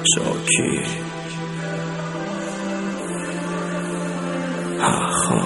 شاکی آخا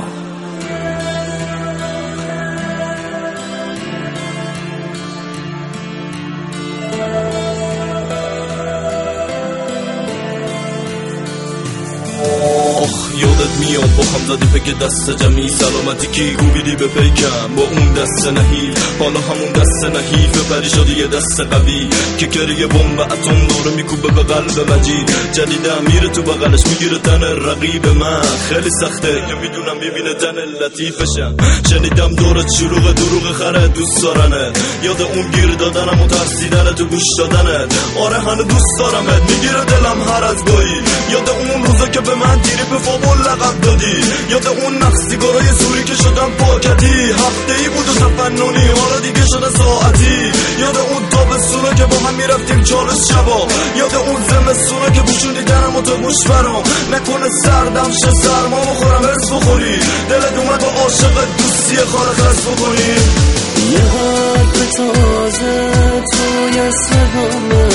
یادت میام با هم زدی پک دست جمعی سلامتی کی گویدی به پیکم با اون دست نهی حالا همون دست نهی ببری شدی یه دست قوی که کریه بمب اتم داره میکوبه به قلب مجید جدیدم میره تو بغلش میگیره تن رقیب من خیلی سخته یا میدونم میبینه تن لطیفشم شنیدم دورت شروع دروغ خره دوست دارنه یاد اون گیر دادنم و ترسیدن تو گوش دادنت آره هنو دوست دارمت میگیره دلم هر از گاهی یاد اون روزا که به من تیری به فابل لقب دادی یاد اون نقصیگارای سوری که شدم پاکتی هفته‌ای بود و تفننی حالا دیگه شده ساعتی یاد اون تابستونا که با هم میرفتیم چالش شبا یاد اون زمستونا که پوشوندی درم و تو گوش برام نکنه سردم شه سرما بخورم حس بخوری دلت اومد با عاشق دوستی خالق حس بکنی یه حرف تازه توی سبامه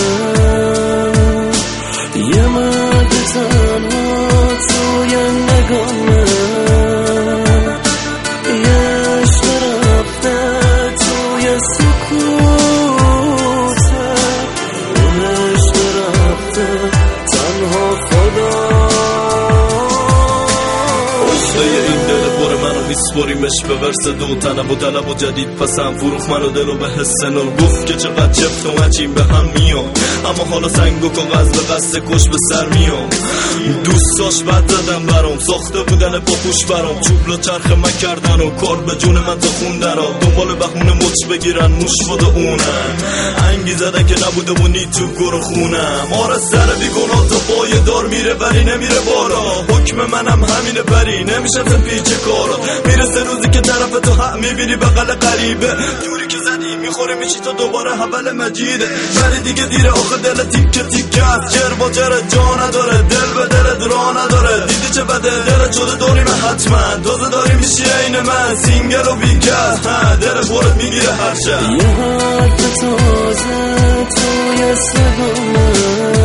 یه مرد تنها توی نگامه یه عشق رفته توی سکوته اون عشق رفته تنها خدا این دل بار منو میسپریمش به ورس دو تنب و طلب و جدید پسم فروخ منو دلو به حس نور گفت که چقدر چفت و مچیم به هم میام اما حالا سنگ و کاغذ به قصد کش به سر میام دوستاش بد زدم برام ساخته بودن با پوش برام چوبلا چرخ من کردن و کار به جون من تا خوندن و دنبال بخونه مچ بگیرن موش بوده اونم انگی زدن که نبوده و نی تو گرو خونم آره سر بیگناه تا پای دار میره بری نمیره بالا حکم منم همینه بری نمیشه پیچ کارا میرسه روزی که طرف تو حق میبینی بغل قریبه جوری که زدی میخوری میشی تا دوباره حول مجیده ولی دیگه دیره آخه دل تیکه تیکه است جر با جر جا نداره دل به دل درا نداره دیدی چه بده دلت شده دوریم حتما تازه داری میشی عین من سینگل و بیکست دل خورت میگیره هر شب یه حرف تازه توی سبامه